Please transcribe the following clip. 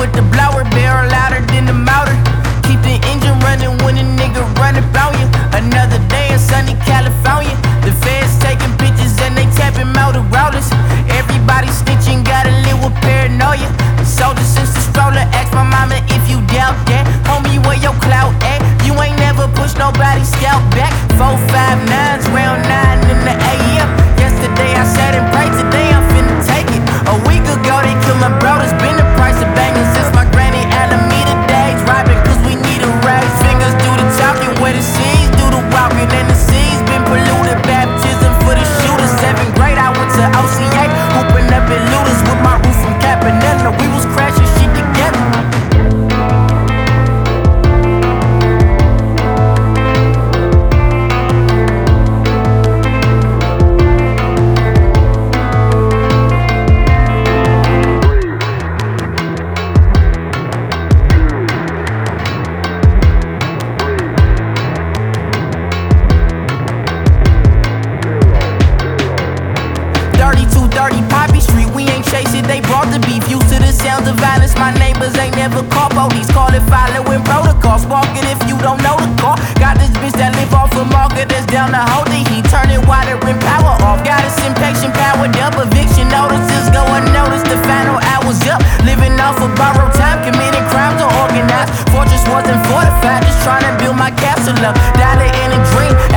with the blower, barrel louder than the motor. Keep the engine running when a nigga run about you. Another day in sunny California. The feds taking pictures and they tapping motor rollers. Everybody snitching, gotta live with paranoia. The soldier since the stroller, ask my mama if you doubt that. Homie, where your clout at? You ain't never pushed nobody's scalp back. 459s, round 9 in the AM. Yesterday I sat and prayed, today I'm finna take it. A week ago they killed my bro, it's been the price of banging since my granny Alameda days. Robbing cause we need a raise. Fingers do the talking, where the seas do the walking. And the seas been polluted, baptism for the shooters. 7th grade I went to OCA, hooping up at Looters with my roof from Capanella. We was crashing shit together. Poppy Street, we ain't chasing, they brought the beef. Used to the sounds of violence, my neighbors ain't never called police. Call it following protocol, spark it if you don't know the call. Got this bitch that live off a market that's down to hold the heat. Turning water and power off, got us impatient, powered up. Eviction notices go unnoticed, the final hours up. Living off of borrowed time, committing crimes or organized. Fortress wasn't fortified, just trying to build my castle up. Dollar in a dream,